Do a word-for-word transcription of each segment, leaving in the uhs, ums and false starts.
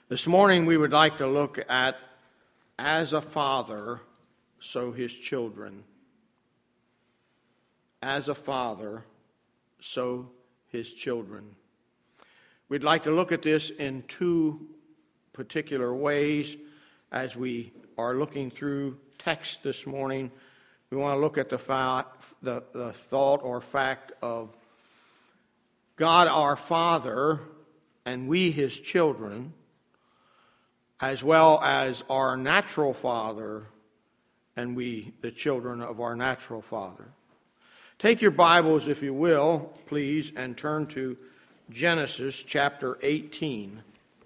This morning we would like to look at, as a father, so his children. As a father, so his children. We'd like to look at this in two particular ways as we are looking through text this morning. We want to look at the, fa- the, the thought or fact of God our Father and we his children, as well as our natural father and we the children of our natural father. Take your Bibles, if you will, please, and turn to Genesis chapter eighteen.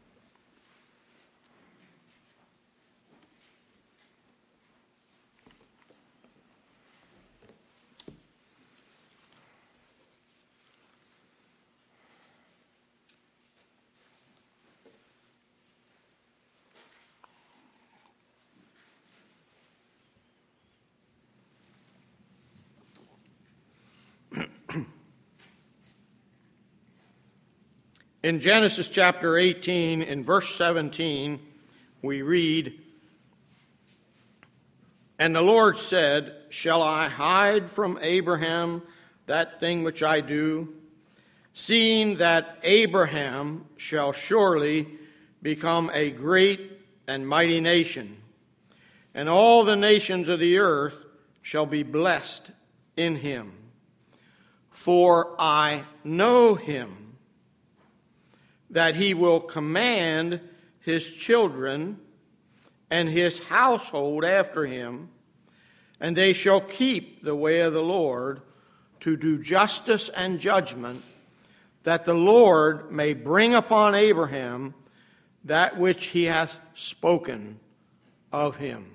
In Genesis chapter eighteen, in verse seventeen, we read, "And the Lord said, Shall I hide from Abraham that thing which I do, seeing that Abraham shall surely become a great and mighty nation, and all the nations of the earth shall be blessed in him. For I know him, that he will command his children and his household after him, and they shall keep the way of the Lord to do justice and judgment, that the Lord may bring upon Abraham that which he hath spoken of him.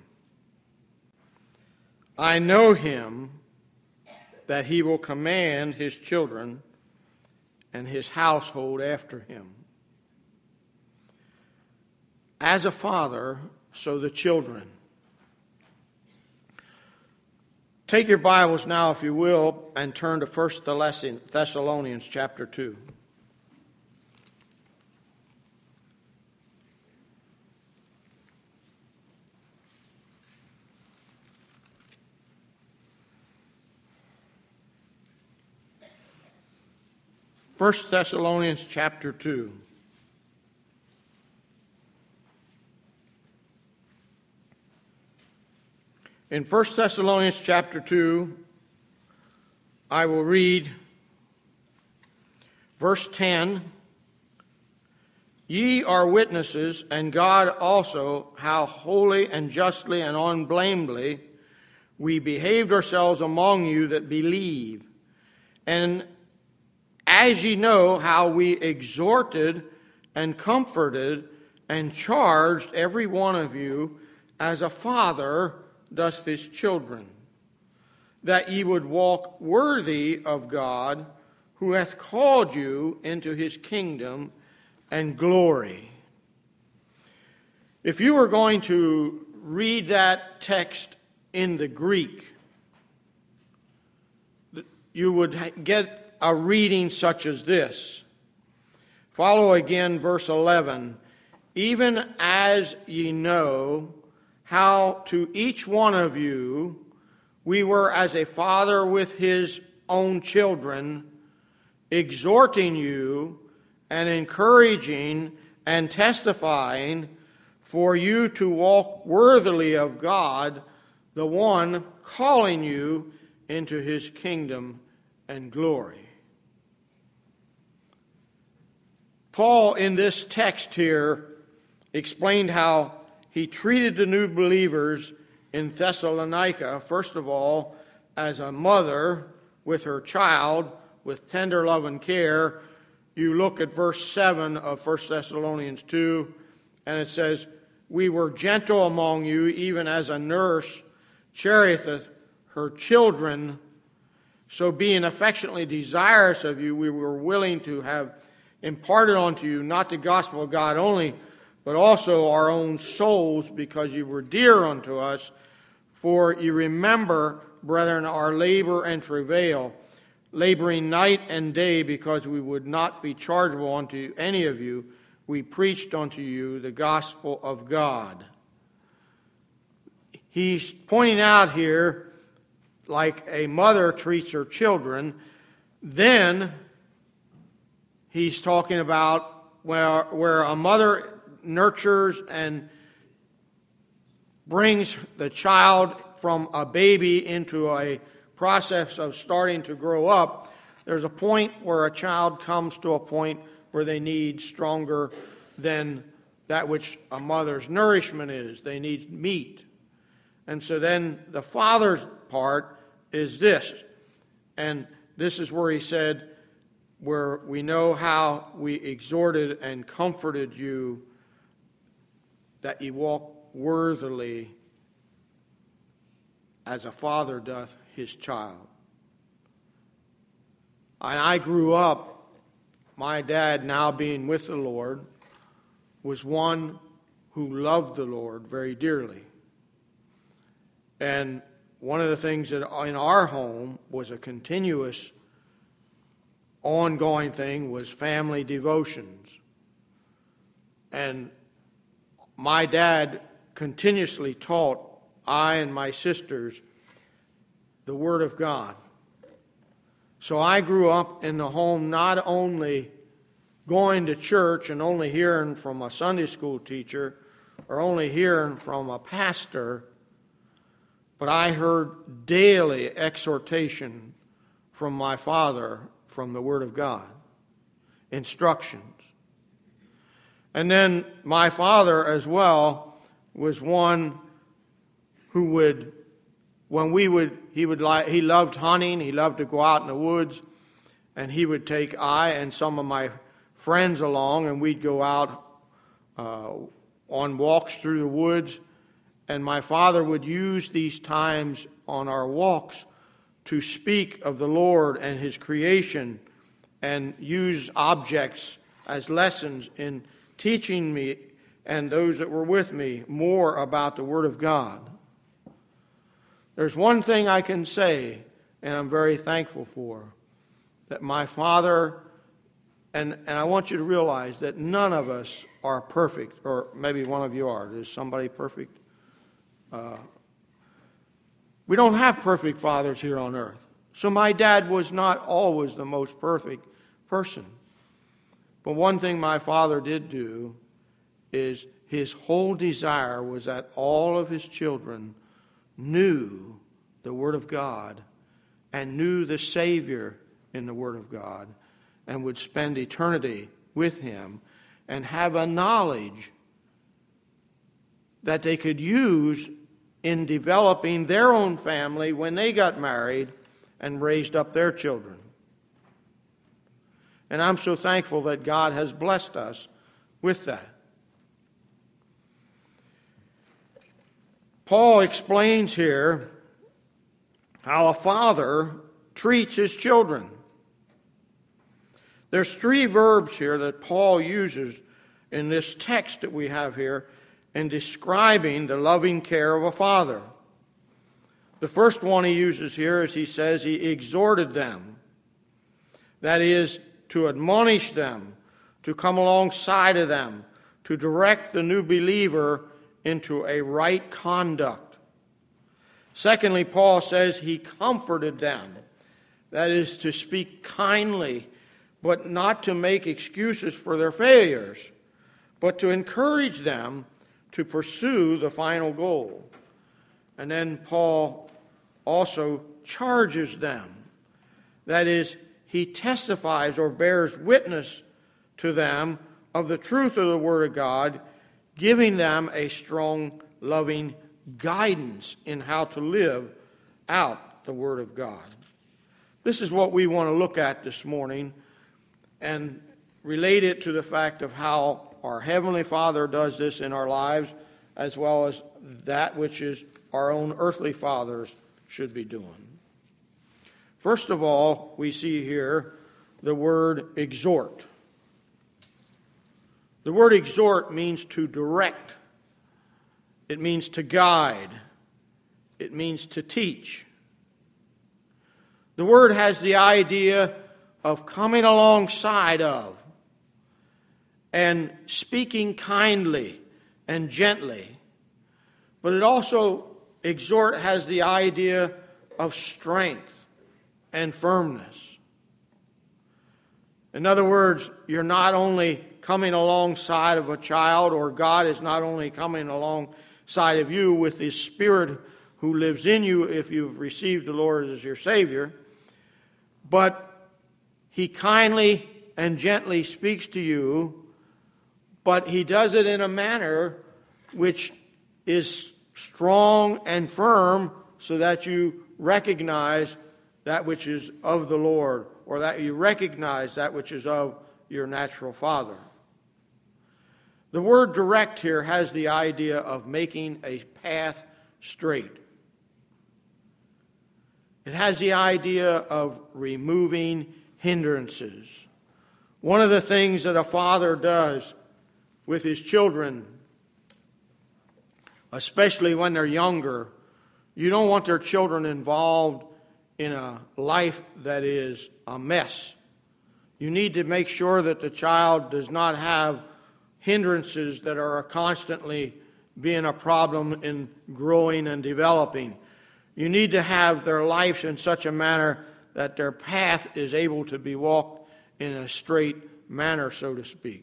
I know him, that he will command his children and his household after him." As a father, so the children. Take your Bibles now, if you will, and turn to First Thessalonians chapter two. First Thessalonians chapter two. In First Thessalonians chapter two, I will read verse ten. "Ye are witnesses, and God also, how holy and justly and unblamedly we behaved ourselves among you that believe. And as ye know how we exhorted and comforted and charged every one of you as a father doth his children, that ye would walk worthy of God, who hath called you into his kingdom and glory." If you were going to read that text in the Greek, you would get a reading such as this. Follow again verse eleven. "Even as ye know how to each one of you we were as a father with his own children, exhorting you and encouraging and testifying for you to walk worthily of God, the one calling you into his kingdom and glory." Paul, in this text here, explained how he treated the new believers in Thessalonica, first of all, as a mother with her child, with tender love and care. You look at verse seven of First Thessalonians two, and it says, "We were gentle among you, even as a nurse cherisheth her children. So being affectionately desirous of you, we were willing to have imparted unto you not the gospel of God only, but also our own souls, because you were dear unto us. For you remember, brethren, our labor and travail, laboring night and day, because we would not be chargeable unto any of you, we preached unto you the gospel of God. He's pointing out here, like a mother treats her children, then he's talking about where, where a mother nurtures and brings the child from a baby into a process of starting to grow up. There's a point where a child comes to a point where they need stronger than that which a mother's nourishment is. They need meat. And so then the father's part is this. And this is where he said, where we know how we exhorted and comforted you, that ye walk worthily as a father doth his child. And I grew up, my dad, now being with the Lord, was one who loved the Lord very dearly. And one of the things that in our home was a continuous, ongoing thing was family devotions. And my dad continuously taught I and my sisters the Word of God. So I grew up in the home not only going to church and only hearing from a Sunday school teacher or only hearing from a pastor, but I heard daily exhortation from my father from the Word of God, instructions. And then my father as well was one who would, when we would, he would like, he loved hunting, he loved to go out in the woods, and he would take I and some of my friends along, and we'd go out uh, on walks through the woods. And my father would use these times on our walks to speak of the Lord and His creation and use objects as lessons in teaching me and those that were with me more about the Word of God. There's one thing I can say, and I'm very thankful for, that my father, and, and I want you to realize that none of us are perfect, or maybe one of you are. Is somebody perfect? Uh, we don't have perfect fathers here on earth. So my dad was not always the most perfect person. But one thing my father did do is his whole desire was that all of his children knew the Word of God and knew the Savior in the Word of God and would spend eternity with Him and have a knowledge that they could use in developing their own family when they got married and raised up their children. And I'm so thankful that God has blessed us with that. Paul explains here how a father treats his children. There's three verbs here that Paul uses in this text that we have here in describing the loving care of a father. The first one he uses here is he says he exhorted them. That is, to admonish them, to come alongside of them, to direct the new believer into a right conduct. Secondly, Paul says he comforted them. That is, to speak kindly, but not to make excuses for their failures, but to encourage them to pursue the final goal. And then Paul also charges them. That is, he testifies or bears witness to them of the truth of the Word of God, giving them a strong, loving guidance in how to live out the Word of God. This is what we want to look at this morning and relate it to the fact of how our Heavenly Father does this in our lives, as well as that which is our own earthly fathers should be doing. First of all, we see here the word exhort. The word exhort means to direct. It means to guide. It means to teach. The word has the idea of coming alongside of and speaking kindly and gently. But it also, exhort has the idea of strength and firmness. In other words, you're not only coming alongside of a child, or God is not only coming alongside of you with His Spirit who lives in you if you've received the Lord as your Savior, but He kindly and gently speaks to you, but He does it in a manner which is strong and firm so that you recognize that which is of the Lord, or that you recognize that which is of your natural father. The word direct here has the idea of making a path straight. It has the idea of removing hindrances. One of the things that a father does with his children, especially when they're younger, you don't want their children involved in a life that is a mess. You need to make sure that the child does not have hindrances that are constantly being a problem in growing and developing. You need to have their lives in such a manner that their path is able to be walked in a straight manner, so to speak.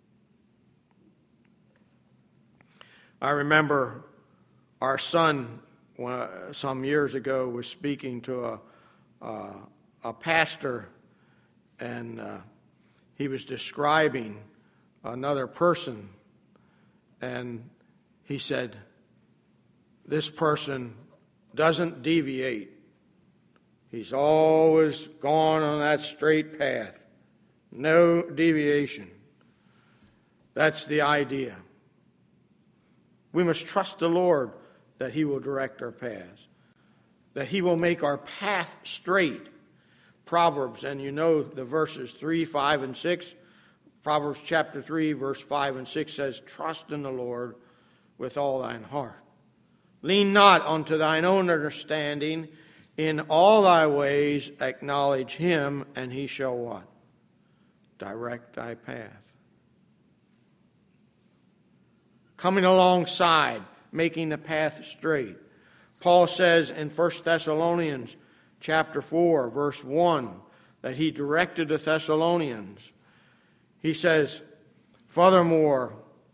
I remember our son uh, some years ago was speaking to a, uh, a pastor, and uh, he was describing another person, and he said, this person doesn't deviate. He's always gone on that straight path. No deviation. That's the idea. We must trust the Lord that He will direct our paths, that He will make our path straight. Proverbs, and you know the verses three, five, and six. Proverbs chapter three, verse five and six says, trust in the Lord with all thine heart. Lean not unto thine own understanding. In all thy ways acknowledge Him, and He shall what? Direct thy path. Coming alongside, making the path straight. Paul says in First Thessalonians chapter four, verse one, that he directed the Thessalonians. He says, furthermore,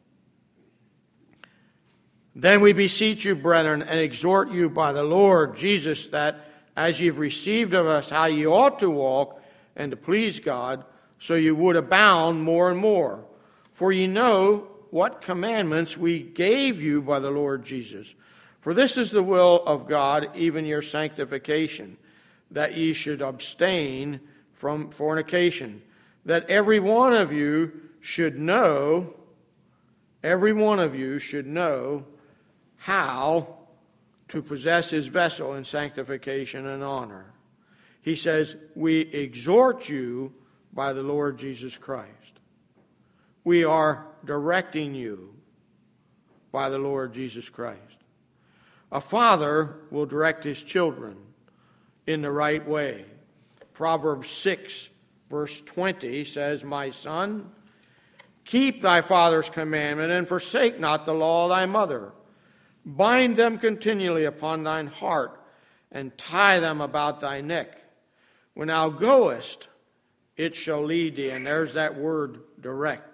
then we beseech you, brethren, and exhort you by the Lord Jesus, that as you've received of us how you ought to walk and to please God, so you would abound more and more. For ye know what commandments we gave you by the Lord Jesus. For this is the will of God, even your sanctification, that ye should abstain from fornication, that every one of you should know, every one of you should know how to possess his vessel in sanctification and honor. He says, we exhort you by the Lord Jesus Christ. We are directing you by the Lord Jesus Christ. A father will direct his children in the right way. Proverbs six, verse twenty says, my son, keep thy father's commandment and forsake not the law of thy mother. Bind them continually upon thine heart and tie them about thy neck. When thou goest, it shall lead thee. And there's that word, direct.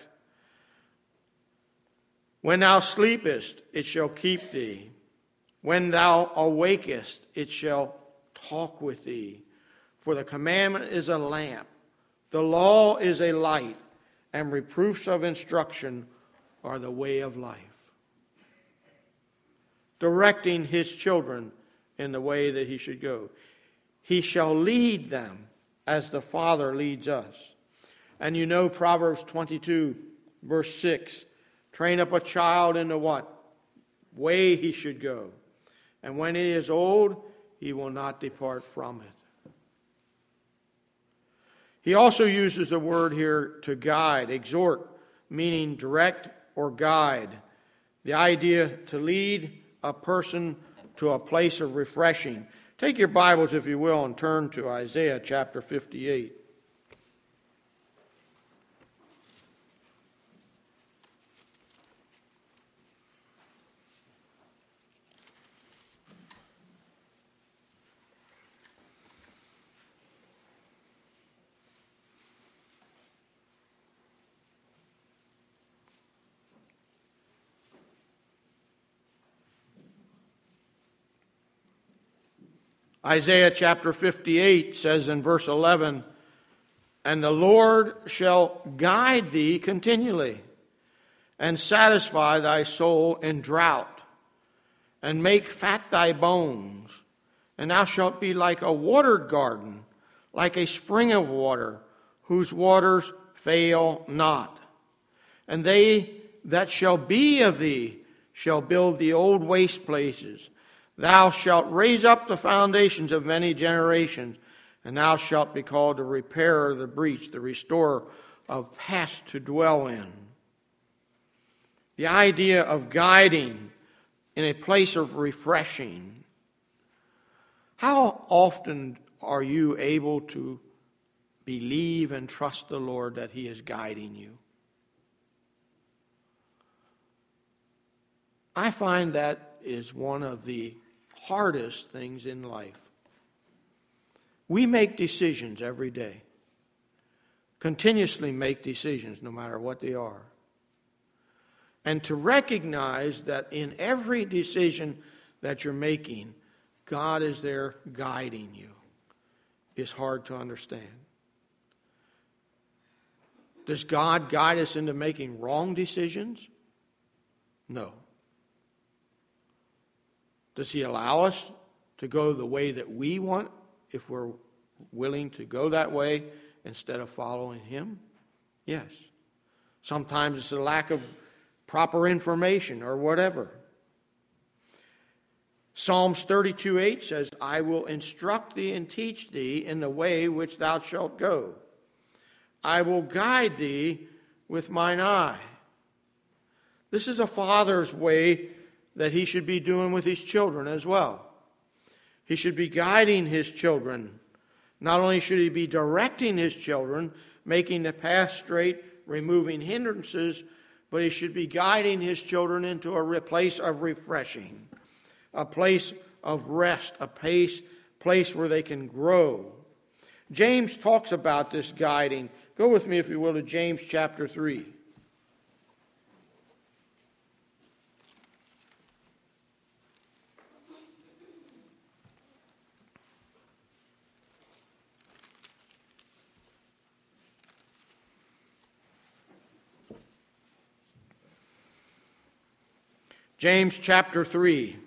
When thou sleepest, it shall keep thee. When thou awakest, it shall talk with thee. For the commandment is a lamp, the law is a light, and reproofs of instruction are the way of life. Directing his children in the way that he should go. He shall lead them as the Father leads us. And you know Proverbs twenty-two, verse six, train up a child in the what? Way he should go. And when he is old, he will not depart from it. He also uses the word here to guide, exhort, meaning direct or guide. The idea to lead a person to a place of refreshing. Take your Bibles, if you will, and turn to Isaiah chapter fifty-eight. Isaiah chapter fifty-eight says in verse eleven, "And the Lord shall guide thee continually, and satisfy thy soul in drought, and make fat thy bones. And thou shalt be like a watered garden, like a spring of water, whose waters fail not. And they that shall be of thee shall build the old waste places. Thou shalt raise up the foundations of many generations, and thou shalt be called the repairer of the breach, the restorer of paths to dwell in." The idea of guiding in a place of refreshing. How often are you able to believe and trust the Lord that He is guiding you? I find that is one of the hardest things in life. We make decisions every day. Continuously make decisions, no matter what they are. And to recognize that in every decision that you're making, God is there guiding you is hard to understand. Does God guide us into making wrong decisions? No. Does He allow us to go the way that we want if we're willing to go that way instead of following Him? Yes. Sometimes it's a lack of proper information or whatever. Psalms thirty-two eight says, "I will instruct thee and teach thee in the way which thou shalt go. I will guide thee with mine eye." This is a father's way that he should be doing with his children as well. He should be guiding his children. Not only should he be directing his children, making the path straight, removing hindrances, but he should be guiding his children into a place of refreshing, a place of rest, a place, place where they can grow. James talks about this guiding. Go with me, if you will, to James chapter three. James chapter three,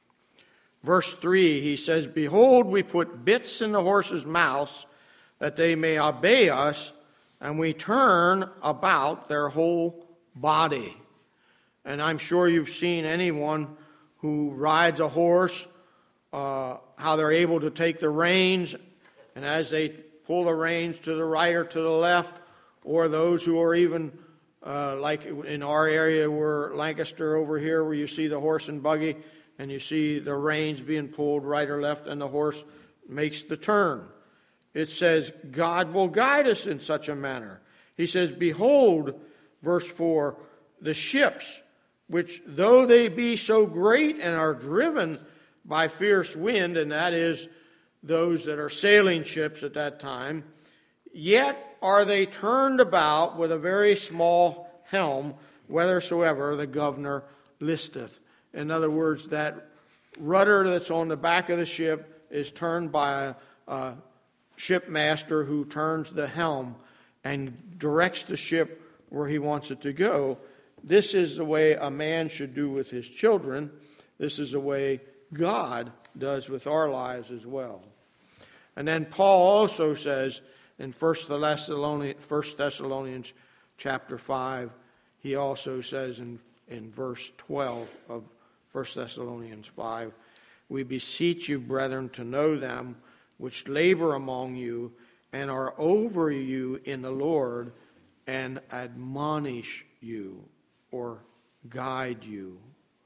verse three, he says, "Behold, we put bits in the horses' mouths, that they may obey us, and we turn about their whole body." And I'm sure you've seen anyone who rides a horse, uh, how they're able to take the reins, and as they pull the reins to the right or to the left, or those who are even Uh, like in our area, where Lancaster over here, where you see the horse and buggy, and you see the reins being pulled right or left, and the horse makes the turn. It says, God will guide us in such a manner. He says, "Behold," verse four, "the ships, which though they be so great and are driven by fierce wind," and that is those that are sailing ships at that time, "yet are they turned about with a very small helm, whithersoever the governor listeth." In other words, that rudder that's on the back of the ship is turned by a, a shipmaster who turns the helm and directs the ship where he wants it to go. This is the way a man should do with his children. This is the way God does with our lives as well. And then Paul also says, in First Thessalonians, First Thessalonians chapter five, he also says in, in verse twelve of First Thessalonians five, "We beseech you, brethren, to know them which labor among you and are over you in the Lord, and admonish you," or guide you.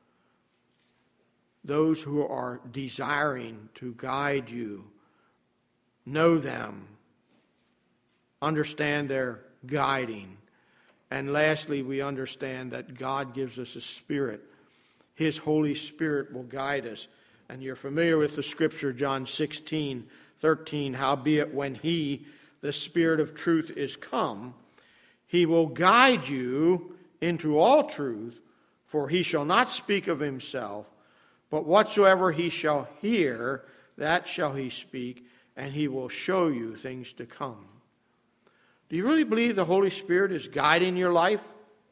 Those who are desiring to guide you, know them. Understand their guiding. And lastly, we understand that God gives us a Spirit. His Holy Spirit will guide us. And you're familiar with the scripture, John sixteen thirteen, "Howbeit when He, the Spirit of truth, is come, He will guide you into all truth, for He shall not speak of Himself, but whatsoever He shall hear, that shall he speak, and he will show you things to come. Do you really believe the Holy Spirit is guiding your life?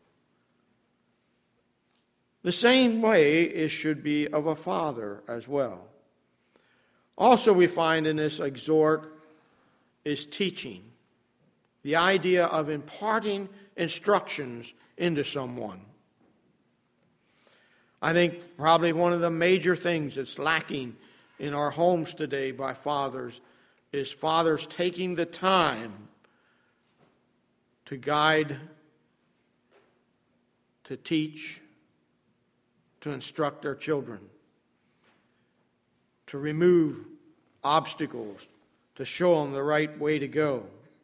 The same way it should be of a father as well. Also, we find in this exhort is teaching. The idea of imparting instructions into someone. I think probably one of the major things that's lacking in our homes today by fathers is fathers taking the time to guide, to teach, to instruct their children, to remove obstacles, to show them the right way to go,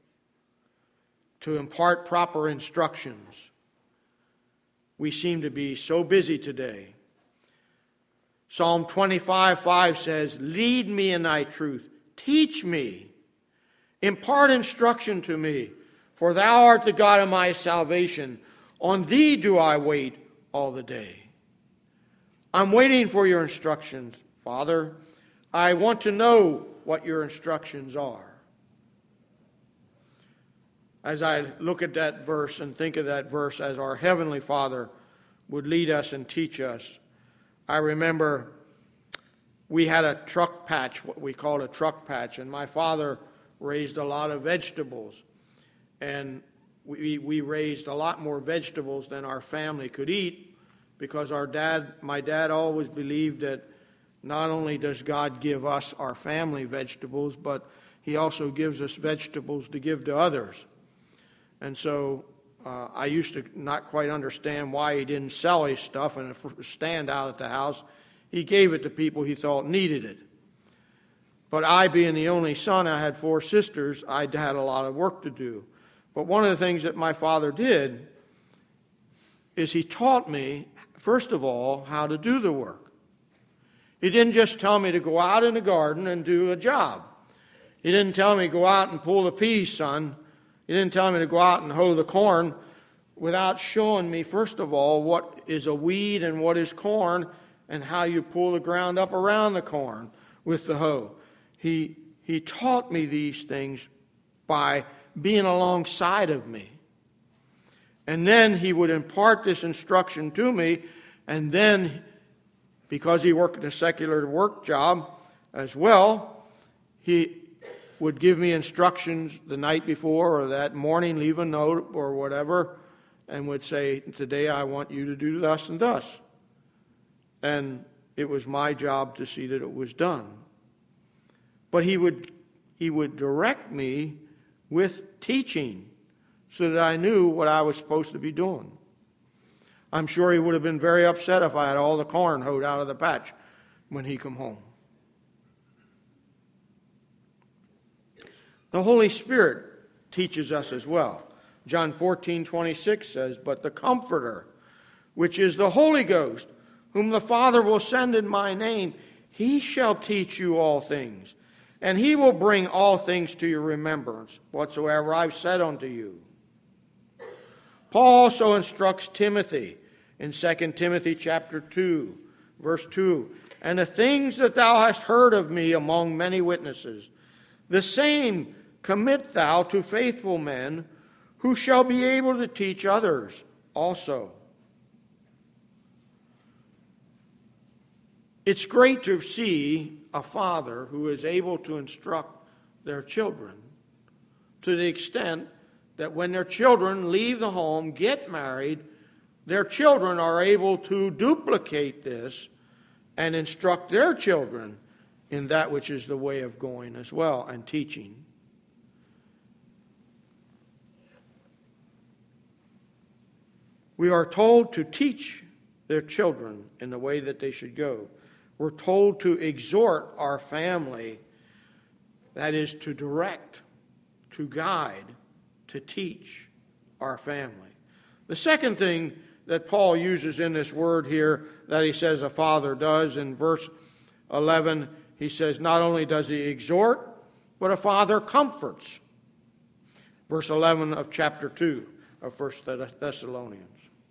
to impart proper instructions. We seem to be so busy today. Psalm twenty-five five says, "Lead me in thy truth, teach me, impart instruction to me, for thou art the God of my salvation. On thee do I wait all the day." I'm waiting for your instructions, Father. I want to know what your instructions are. As I look at that verse and think of that verse as our Heavenly Father would lead us and teach us, I remember we had a truck patch, what we called a truck patch, and my father raised a lot of vegetables. And we, we raised a lot more vegetables than our family could eat, because our dad, my dad always believed that not only does God give us, our family, vegetables, but he also gives us vegetables to give to others. And so uh, I used to not quite understand why he didn't sell his stuff and stand out at the house. He gave it to people he thought needed it. But I, being the only son, I had four sisters, I had a lot of work to do. But one of the things that my father did is he taught me, first of all, how to do the work. He didn't just tell me to go out in the garden and do a job. He didn't tell me, go out and pull the peas, son. He didn't tell me to go out and hoe the corn without showing me, first of all, what is a weed and what is corn and how you pull the ground up around the corn with the hoe. He, he taught me these things by being alongside of me. And then he would impart this instruction to me, and then, because he worked a secular work job as well, he would give me instructions the night before or that morning, leave a note or whatever, and would say, today I want you to do thus and thus. And it was my job to see that it was done. But he would, he would direct me with teaching, so that I knew what I was supposed to be doing. I'm sure he would have been very upset if I had all the corn hoed out of the patch when he come home. The Holy Spirit teaches us as well. John fourteen twenty-six says, "But the Comforter, which is the Holy Ghost, whom the Father will send in my name, he shall teach you all things, and he will bring all things to your remembrance, whatsoever I've said unto you." Paul also instructs Timothy in Second Timothy chapter two, verse two, "And the things that thou hast heard of me among many witnesses, the same commit thou to faithful men, who shall be able to teach others also." It's great to see a father who is able to instruct their children to the extent that when their children leave the home, get married, their children are able to duplicate this and instruct their children in that which is the way of going as well, and teaching. We are told to teach their children in the way that they should go. We're told to exhort our family, that is, to direct, to guide, to teach our family. The second thing that Paul uses in this word here that he says a father does, in verse eleven, he says not only does he exhort, but a father comforts. Verse eleven of chapter two of First Thessalonians.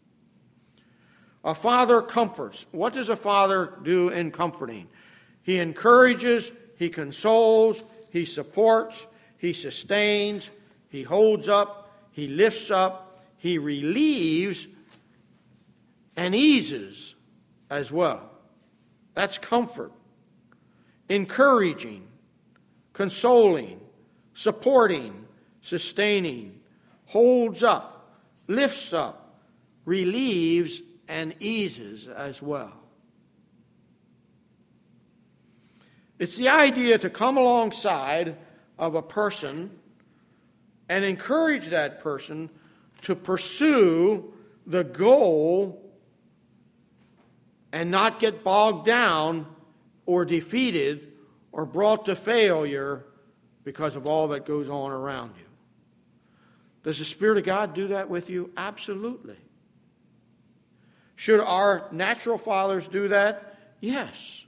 A father comforts. What does a father do in comforting? He encourages, he consoles, he supports, he sustains, he holds up, he lifts up, he relieves, and eases as well. That's comfort. Encouraging, consoling, supporting, sustaining, holds up, lifts up, relieves, and eases as well. It's the idea to come alongside of a person and encourage that person to pursue the goal and not get bogged down or defeated or brought to failure because of all that goes on around you. Does the Spirit of God do that with you? Absolutely. Should our natural fathers do that? Yes.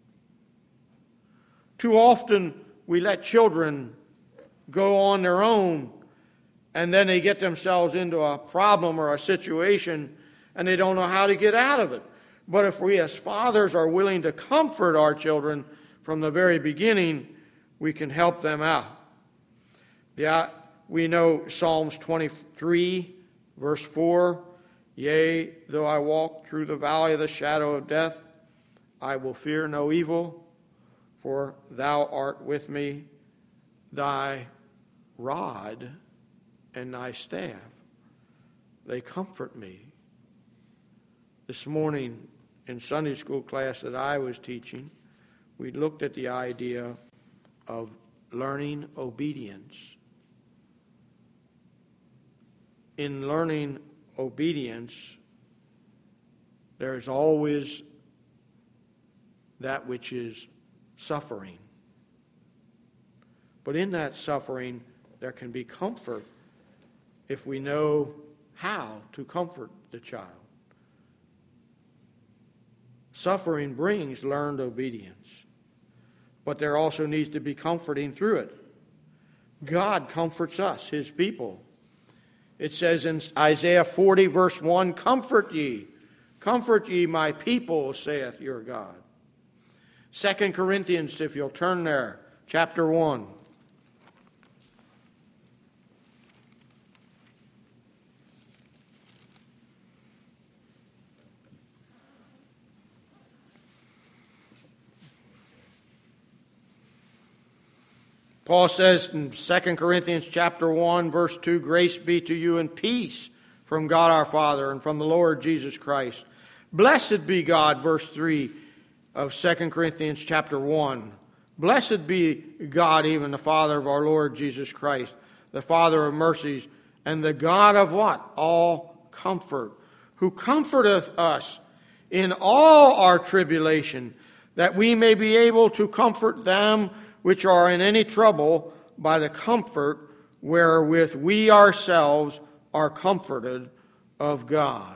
Too often we let children go on their own, and then they get themselves into a problem or a situation and they don't know how to get out of it. But if we as fathers are willing to comfort our children from the very beginning, we can help them out. Yeah, we know Psalms twenty-three, verse four, "Yea, though I walk through the valley of the shadow of death, I will fear no evil, for thou art with me, thy rod and thy staff, they comfort me." This morning in Sunday school class that I was teaching, we looked at the idea of learning obedience. In learning obedience, there is always that which is suffering. But in that suffering, there can be comfort if we know how to comfort the child. Suffering brings learned obedience, but there also needs to be comforting through it. God comforts us, his people. It says in Isaiah forty, verse one, "Comfort ye, comfort ye my people, saith your God." Second Corinthians, if you'll turn there, chapter one. Paul says in Second Corinthians chapter one, verse two, "Grace be to you and peace from God our Father and from the Lord Jesus Christ." Blessed be God, verse three of Second Corinthians chapter one. "Blessed be God, even the Father of our Lord Jesus Christ, the Father of mercies, and the God of" what? "All comfort, who comforteth us in all our tribulation, that we may be able to comfort them which are in any trouble by the comfort wherewith we ourselves are comforted of God."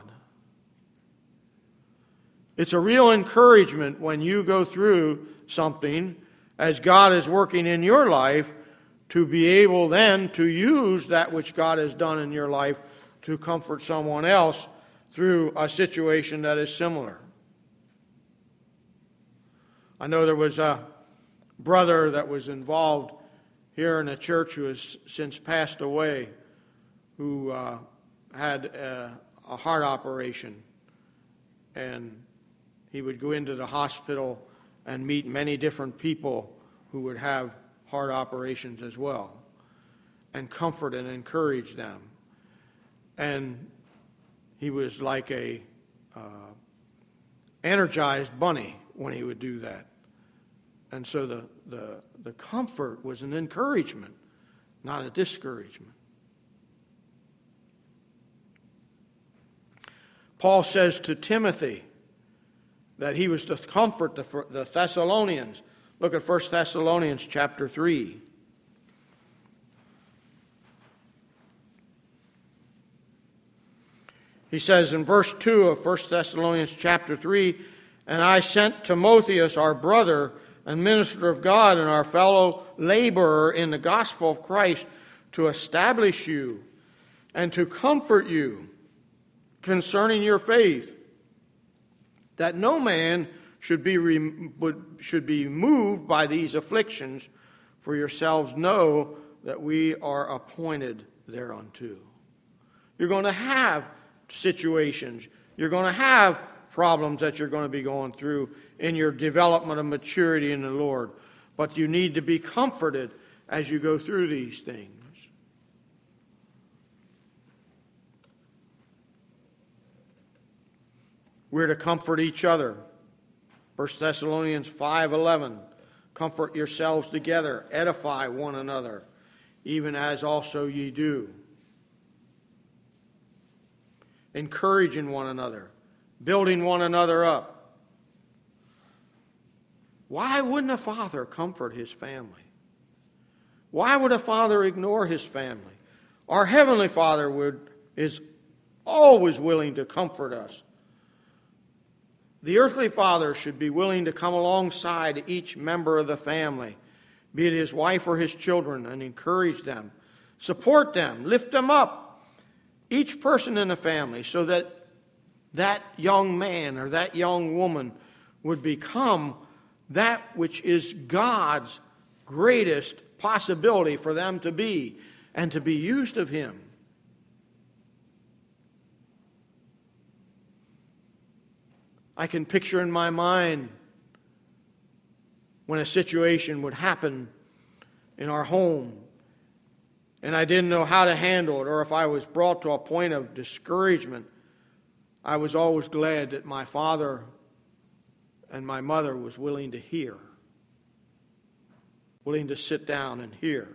It's a real encouragement when you go through something as God is working in your life to be able then to use that which God has done in your life to comfort someone else through a situation that is similar. I know there was a brother that was involved here in the church who has since passed away, who uh, had a, a heart operation, and he would go into the hospital and meet many different people who would have heart operations as well, and comfort and encourage them. And he was like a uh, energized bunny when he would do that. And so the, the, the comfort was an encouragement, not a discouragement. Paul says to Timothy that he was to comfort the, the Thessalonians. Look at First Thessalonians chapter three. He says in verse two of First Thessalonians chapter three, "And I sent Timotheus, our brother and minister of God and our fellow laborer in the gospel of Christ, to establish you and to comfort you concerning your faith, that no man should be, re- should be moved by these afflictions, for yourselves know that we are appointed thereunto. You're going to have situations. You're going to have problems that you're going to be going through in your development of maturity in the Lord. But you need to be comforted as you go through these things. We're to comfort each other. First Thessalonians five eleven. Comfort yourselves together, edify one another, even as also ye do. Encouraging one another, building one another up. Why wouldn't a father comfort his family? Why would a father ignore his family? Our Heavenly Father would, is always willing to comfort us. The earthly father should be willing to come alongside each member of the family, be it his wife or his children, and encourage them, support them, lift them up, each person in the family, so that that young man or that young woman would become that which is God's greatest possibility for them to be, and to be used of Him. I can picture in my mind when a situation would happen in our home and I didn't know how to handle it, or if I was brought to a point of discouragement, I was always glad that my father and my mother was willing to hear, willing to sit down and hear,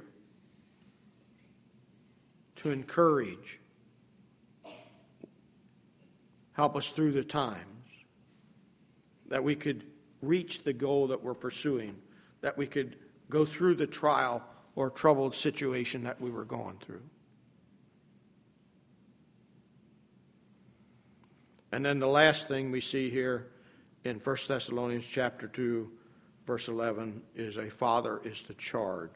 to encourage, help us through the times, that we could reach the goal that we're pursuing, that we could go through the trial or troubled situation that we were going through. And then the last thing we see here in First Thessalonians chapter two, verse eleven, is a father is to charge.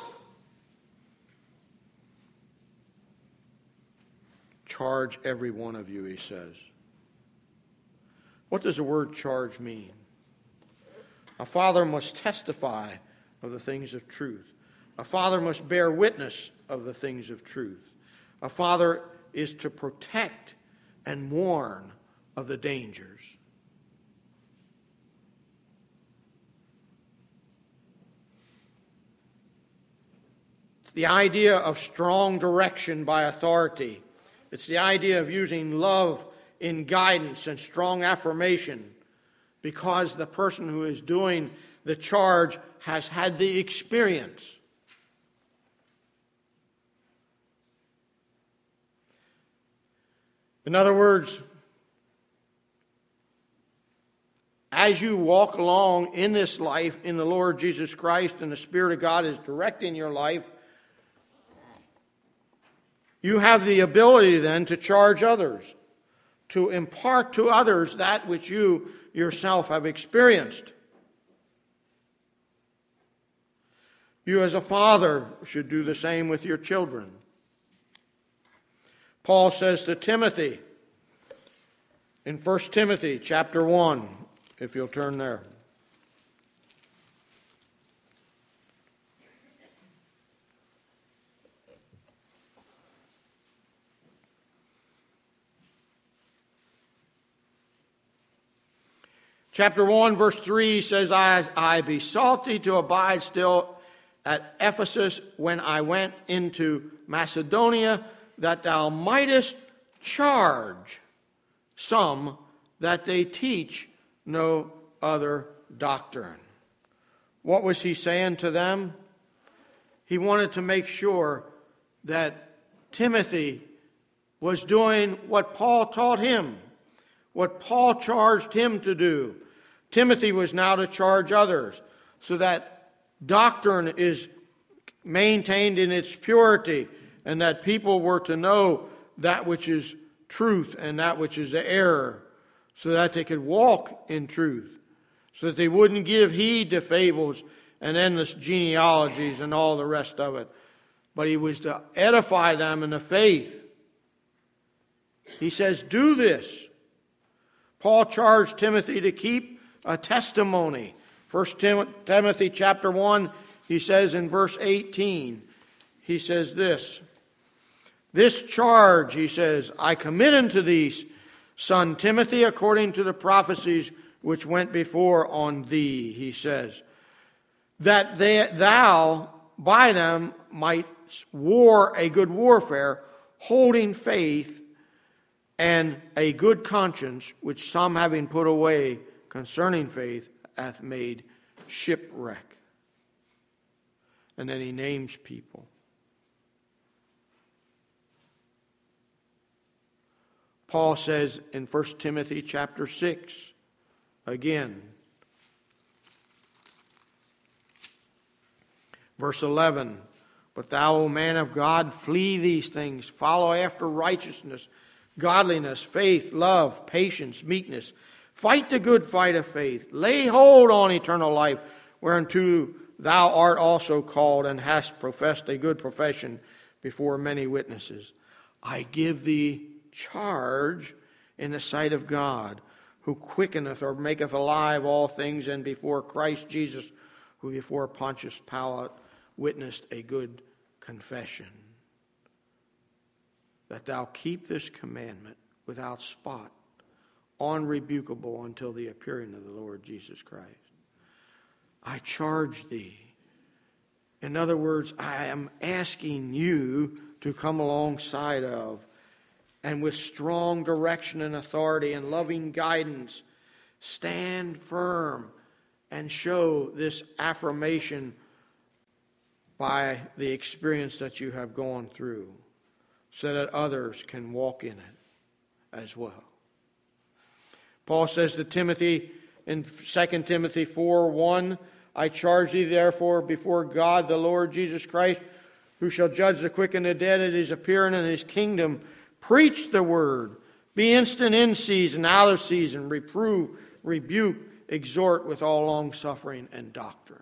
Charge every one of you, he says. What does the word charge mean? A father must testify of the things of truth. A father must bear witness of the things of truth. A father is to protect and warn of the dangers. It's the idea of strong direction by authority. It's the idea of using love in guidance and strong affirmation, because the person who is doing the charge has had the experience. In other words, as you walk along in this life in the Lord Jesus Christ and the Spirit of God is directing your life, you have the ability then to charge others, to impart to others that which you yourself have experienced. You as a father should do the same with your children. Paul says to Timothy in First Timothy chapter one, if you'll turn there. Chapter one, verse three says, I, I besought thee to abide still at Ephesus when I went into Macedonia, that thou mightest charge some that they teach no other doctrine. What was he saying to them? He wanted to make sure that Timothy was doing what Paul taught him, what Paul charged him to do. Timothy was now to charge others, so that doctrine is maintained in its purity, and that people were to know that which is truth and that which is error, so that they could walk in truth, so that they wouldn't give heed to fables and endless genealogies and all the rest of it. But he was to edify them in the faith. He says, do this. Paul charged Timothy to keep a testimony. First Timothy chapter one, he says in verse eighteen, he says this, "This charge," he says, "I commit unto thee, son Timothy, according to the prophecies which went before on thee," he says, "that they, thou by them might war a good warfare, holding faith and a good conscience, which some having put away concerning faith hath made shipwreck." And then he names people. Paul says in First Timothy chapter six, again, verse eleven, "But thou, O man of God, flee these things, follow after righteousness, godliness, faith, love, patience, meekness. Fight the good fight of faith. Lay hold on eternal life, whereunto thou art also called, and hast professed a good profession before many witnesses. I give thee charge in the sight of God, who quickeneth or maketh alive all things, and before Christ Jesus, who before Pontius Pilate witnessed a good confession, that thou keep this commandment without spot, unrebukable until the appearing of the Lord Jesus Christ. I charge thee." In other words, I am asking you to come alongside of, and with strong direction and authority and loving guidance, stand firm and show this affirmation by the experience that you have gone through, so that others can walk in it as well. Paul says to Timothy in Second Timothy four one, "I charge thee therefore before God the Lord Jesus Christ, who shall judge the quick and the dead at his appearing in his kingdom, preach the word, be instant in season, out of season, reprove, rebuke, exhort with all longsuffering and doctrine."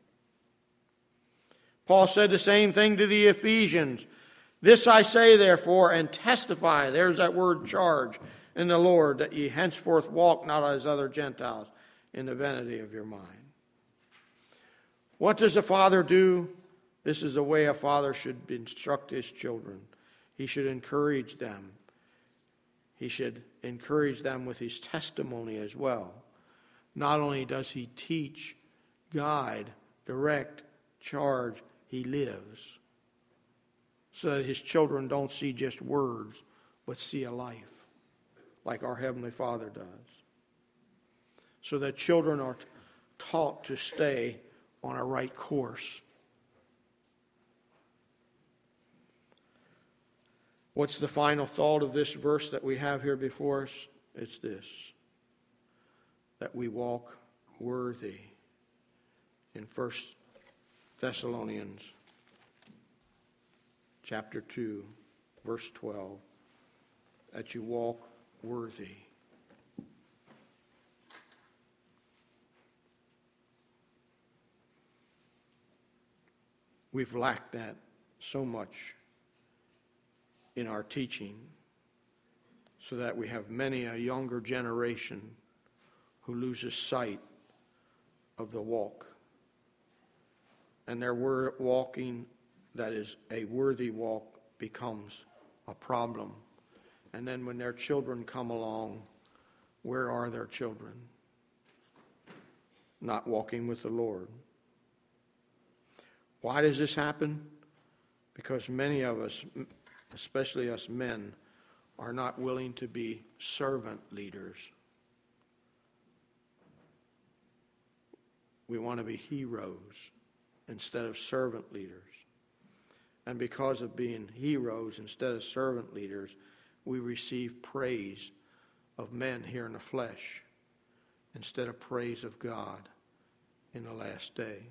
Paul said the same thing to the Ephesians. "This I say therefore, and testify," there's that word charge, "in the Lord, that ye henceforth walk not as other Gentiles in the vanity of your mind." What does a father do? This is the way a father should instruct his children. He should encourage them. He should encourage them with his testimony as well. Not only does he teach, guide, direct, charge, he lives, so that his children don't see just words, but see a life, like our Heavenly Father does. So that children are taught to stay on a right course. What's the final thought of this verse that we have here before us? It's this: that we walk worthy. In First Thessalonians chapter two, verse twelve, that you walk worthy. We've lacked that so much in our teaching, so that we have many a younger generation who loses sight of the walk. And their walking that is a worthy walk becomes a problem. And then when their children come along, where are their children? Not walking with the Lord. Why does this happen? Because many of us, especially us men, are not willing to be servant leaders. We want to be heroes instead of servant leaders. And because of being heroes instead of servant leaders, we receive praise of men here in the flesh instead of praise of God in the last day.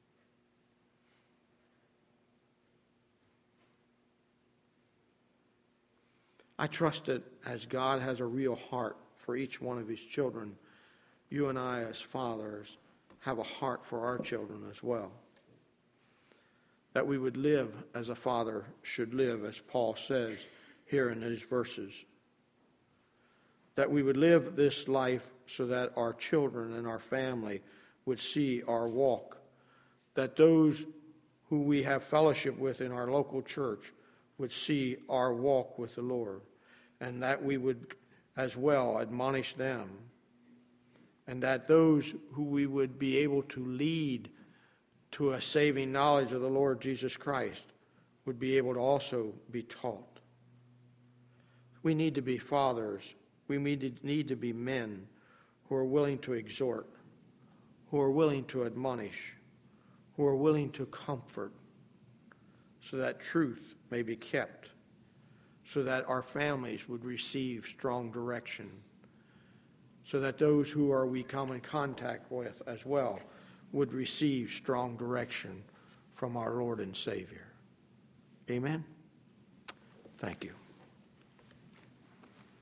I trust that as God has a real heart for each one of his children, you and I as fathers have a heart for our children as well. That we would live as a father should live, as Paul says here in these verses. that we would live this life so that our children and our family would see our walk, that those who we have fellowship with in our local church would see our walk with the Lord, and that we would as well admonish them, and that those who we would be able to lead to a saving knowledge of the Lord Jesus Christ would be able to also be taught. We need to be fathers. We need to, need to be men who are willing to exhort, who are willing to admonish, who are willing to comfort, so that truth may be kept, so that our families would receive strong direction, so that those who are we come in contact with as well would receive strong direction from our Lord and Savior. Amen. Thank you.